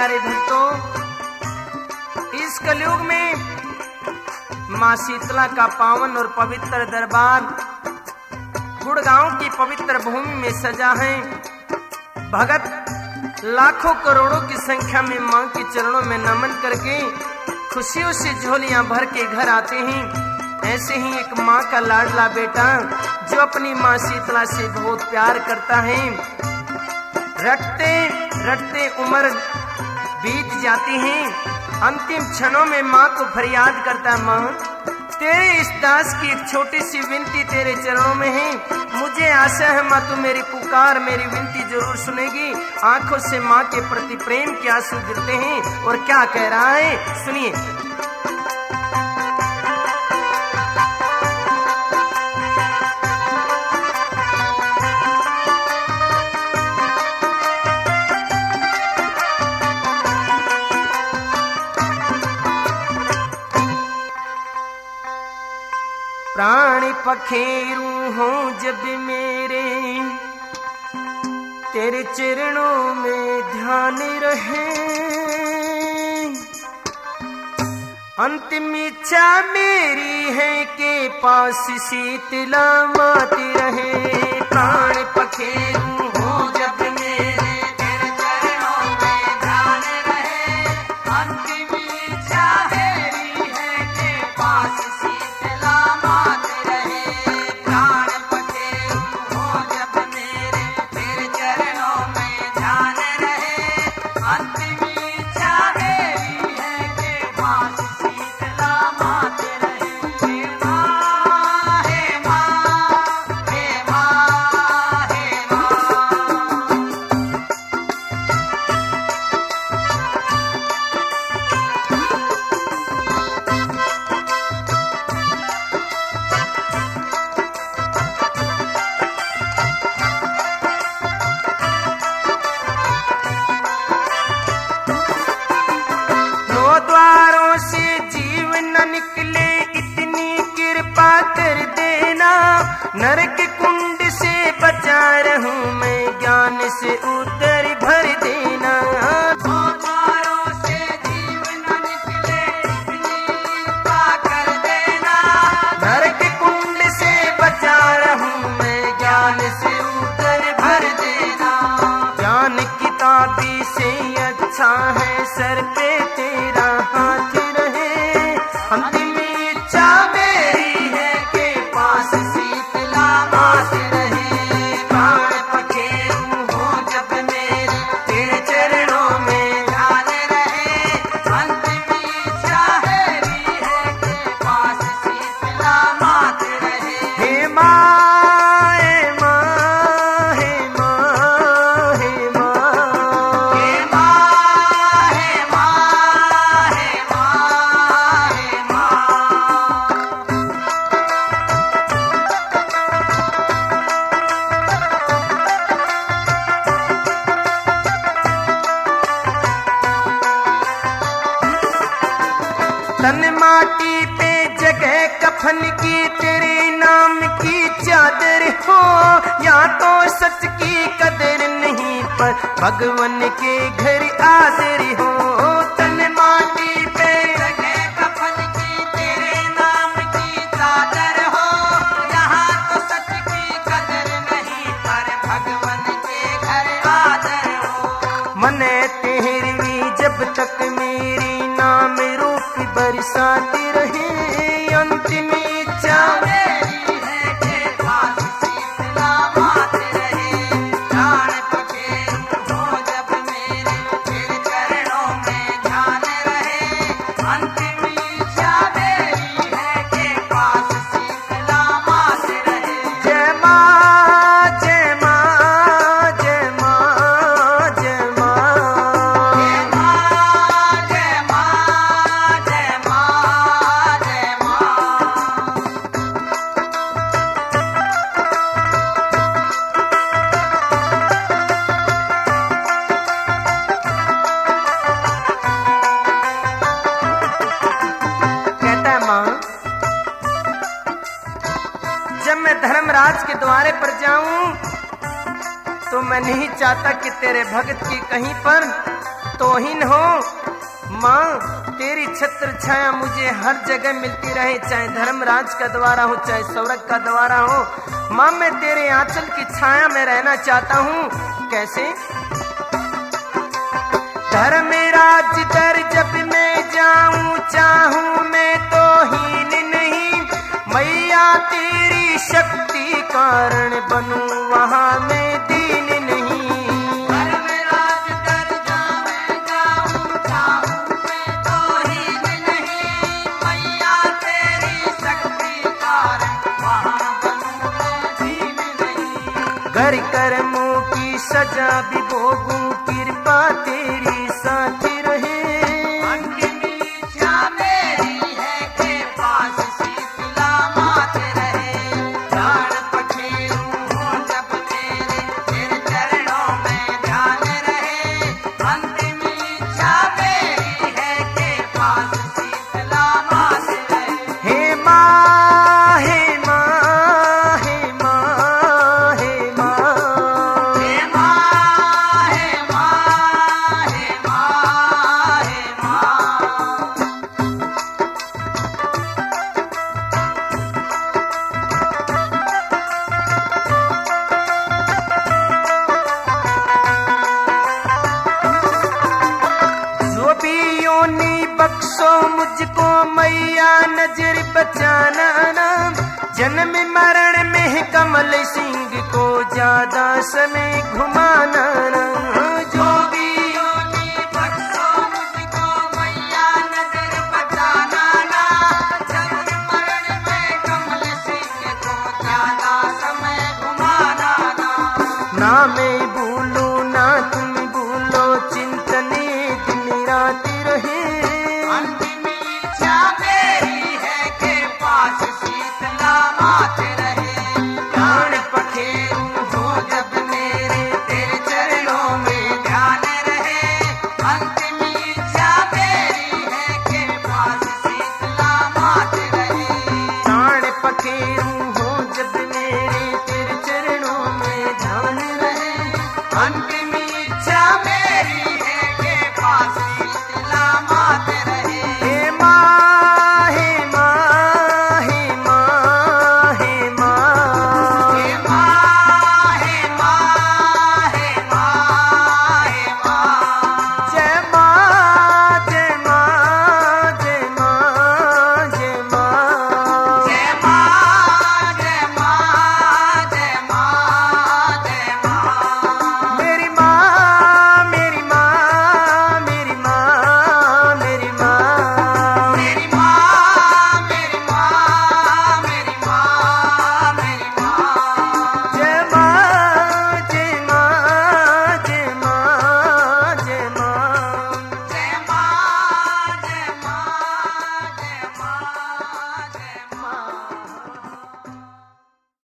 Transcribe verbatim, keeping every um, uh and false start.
प्यारे भक्तों, इस कलयुग में माँ शीतला का पावन और पवित्र दरबार गुड़गांव की पवित्र भूमि में सजा है। भगत लाखों करोड़ों की संख्या में माँ के चरणों में नमन करके खुशियों से झोलियां भर के घर आते हैं। ऐसे ही एक माँ का लाडला बेटा जो अपनी माँ शीतला से बहुत प्यार करता है, रटते रटते उम्र बीत जाती है। अंतिम क्षणों में माँ को फरियाद करता है, माँ तेरे इस दास की एक छोटी सी विनती तेरे चरणों में है। मुझे आशा है माँ तू मेरी पुकार, मेरी विनती जरूर सुनेगी। आंखों से माँ के प्रति प्रेम के आंसू गिरते हैं और क्या कह रहा है सुनिए। प्राण पखेरू हो जब मेरे तेरे चरणों में ध्यान रहे, अंतिम इच्छा मेरी है कि पास शीतला माती रहे। प्राण पखेरू हो जब मेरे तेरे चरणों में ध्यान रहे, अंतिम इच्छा मेरी है कि पास नरक कुंड से बचा रहूं मैं, ज्ञान से उतर भर देना। द्वारों से जीव न निकले, इतनी कृपा कर देना। नरक कुंड से बचा रहूं मैं, ज्ञान से उतर भर देना। ज्ञान किताबी से अच्छा है सर पे तेरा हाथ रहे, अंतिम इच्छा मेरी है कि पास तन माटी पे जगह कफन की तेरे नाम की चादर हो, या तो सच की कदर नहीं पर भगवान के घर आदर हो। तन माटी पे जगह कफन की तेरे नाम की चादर हो, यहाँ तो सच की कदर नहीं पर भगवान के घर आदर हो। मने तेरवी जब तक मेरी नाम रूप बरसाती रहे, अंतिम इच्छा मेरी है कि पास शीतला मात रहे। प्राण पखेरू हो जब मेरे तेरे चरणों में ध्यान रहे, अंतिम इच्छा मेरी है कि पास शीतला मात रहे। जय माँ जय माँ जय माँ जय माँ जय माँ जय माँ जय माँ जय माँ। कहता है माँ, जब मैं धर्मराज के द्वारे पर जाऊं तो मैं नहीं चाहता कि तेरे भक्त की कहीं पर तोहिन हो। माँ तेरी छत्र छाया मुझे हर जगह मिलती रहे, चाहे धर्मराज का द्वारा हो चाहे स्वर्ग का द्वारा हो। माँ मैं तेरे आंचल की छाया में रहना चाहता हूँ। कैसे? धर्मराज दर जब मैं जाऊं चाहूं मैं तो हीन नहीं, मैया तेरी शक्ति कारण बनूं वहां मैं दीन नहीं। धर्मराज दर जब मैं जाऊं चाहूं मैं तो हीन नहीं, मैया तेरी शक्ति कारण वहां बनूं मैं दीन नहीं। घर कर्मों की सजा भी भोगूं कृपा तेरी साथी रहे। अंतिम इच्छा मेरी है के पास शीतला मात रहे, प्राण पखेरू हो जब तेरे तेरे चरणों में ध्यान रहे। अंतिम इच्छा मेरी है के पास शीतला मात रहे। हे माँ हे माँ हे माँ हे माँ हे माँ हे माँ हे माँ हे माँ। जो भी योनि बख्शो मुझको मैया नजर बचाना ना, जन्म मरण में कमल सिंह को ज्यादा समय घुमाना ना।